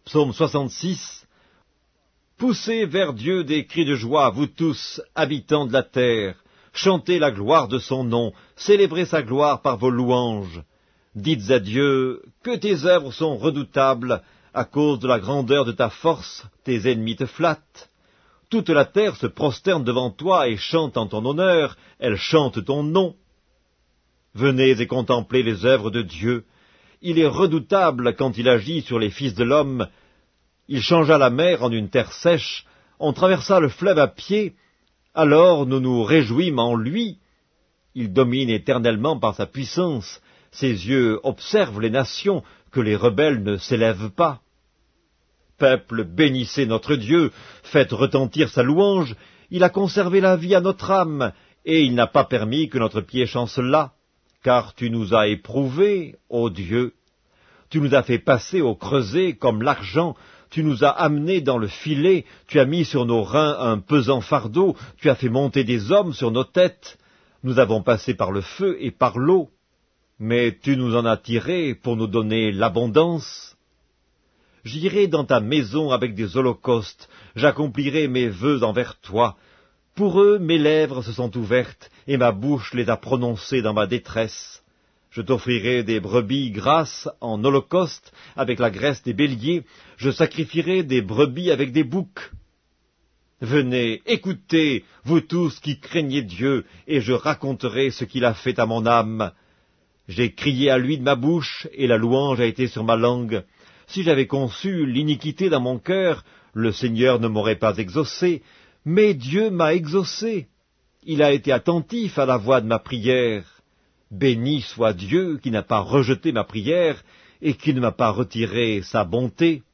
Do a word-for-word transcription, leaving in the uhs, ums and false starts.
Psaume soixante-six. Poussez vers Dieu des cris de joie, vous tous, habitants de la terre. Chantez la gloire de son nom, célébrez sa gloire par vos louanges. Dites à Dieu que tes œuvres sont redoutables, à cause de la grandeur de ta force, tes ennemis te flattent. Toute la terre se prosterne devant toi et chante en ton honneur, elle chante ton nom. Venez et contemplez les œuvres de Dieu. Il est redoutable quand il agit sur les fils de l'homme. Il changea la mer en une terre sèche, on traversa le fleuve à pied, alors nous nous réjouîmes en lui. Il domine éternellement par sa puissance, ses yeux observent les nations, que les rebelles ne s'élèvent pas. Peuple, bénissez notre Dieu, faites retentir sa louange, il a conservé la vie à notre âme, et il n'a pas permis que notre pied chancelât. Car tu nous as éprouvés, ô Dieu. Tu nous as fait passer au creuset comme l'argent, tu nous as amenés dans le filet, tu as mis sur nos reins un pesant fardeau, tu as fait monter des hommes sur nos têtes. Nous avons passé par le feu et par l'eau, mais tu nous en as tirés pour nous donner l'abondance. J'irai dans ta maison avec des holocaustes, j'accomplirai mes vœux envers toi. Pour eux, mes lèvres se sont ouvertes, et ma bouche les a prononcées dans ma détresse. Je t'offrirai des brebis grasses en holocauste, avec la graisse des béliers, je sacrifierai des brebis avec des boucs. Venez, écoutez, vous tous qui craignez Dieu, et je raconterai ce qu'il a fait à mon âme. J'ai crié à lui de ma bouche, et la louange a été sur ma langue. Si j'avais conçu l'iniquité dans mon cœur, le Seigneur ne m'aurait pas exaucé, mais Dieu m'a exaucé. Il a été attentif à la voix de ma prière. Béni soit Dieu qui n'a pas rejeté ma prière et qui ne m'a pas retiré sa bonté.